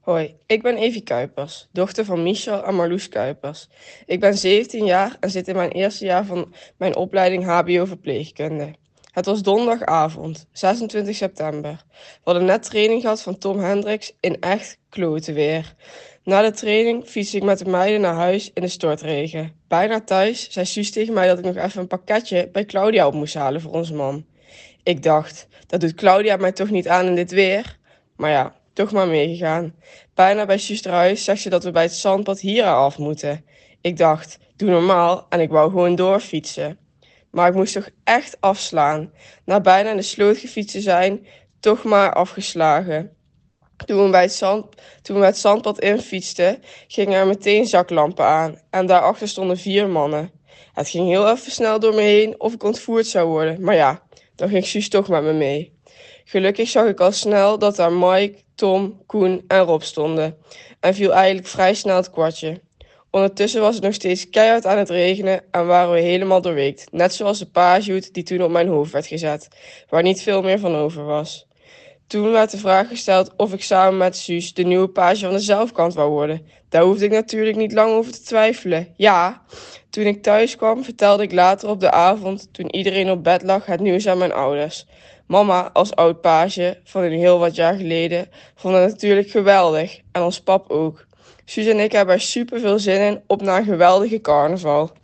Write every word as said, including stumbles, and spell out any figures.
Hoi, ik ben Evie Kuipers, dochter van Michel en Marloes Kuipers. Ik ben zeventien jaar en zit in mijn eerste jaar van mijn opleiding H B O Verpleegkunde. Het was donderdagavond, zesentwintig september. We hadden net training gehad van Tom Hendricks in echt klote weer. Na de training fiets ik met de meiden naar huis in de stortregen. Bijna thuis zei Suus tegen mij dat ik nog even een pakketje bij Claudia op moest halen voor onze man. Ik dacht, dat doet Claudia mij toch niet aan in dit weer? Maar ja, toch maar meegegaan. Bijna bij Suus huis zegt ze dat we bij het zandpad hier af moeten. Ik dacht, doe normaal en ik wou gewoon doorfietsen. Maar ik moest toch echt afslaan. Na bijna in de sloot gefietst te zijn, toch maar afgeslagen. Toen we bij het, zand, toen we het zandpad infietsten, gingen er meteen zaklampen aan. En daarachter stonden vier mannen. Het ging heel even snel door me heen of ik ontvoerd zou worden. Maar ja, dan ging Suus toch met me mee. Gelukkig zag ik al snel dat daar Mike, Tom, Koen en Rob stonden. En viel eigenlijk vrij snel het kwartje. Ondertussen was het nog steeds keihard aan het regenen en waren we helemaal doorweekt. Net zoals de paashoed die toen op mijn hoofd werd gezet, waar niet veel meer van over was. Toen werd de vraag gesteld of ik samen met Suus de nieuwe page van de zelfkant wou worden. Daar hoefde ik natuurlijk niet lang over te twijfelen. Ja, toen ik thuis kwam vertelde ik later op de avond, toen iedereen op bed lag, het nieuws aan mijn ouders. Mama, als oud page van een heel wat jaar geleden, vond het natuurlijk geweldig. En ons pap ook. Suus en ik hebben er super veel zin in op naar een geweldige carnaval.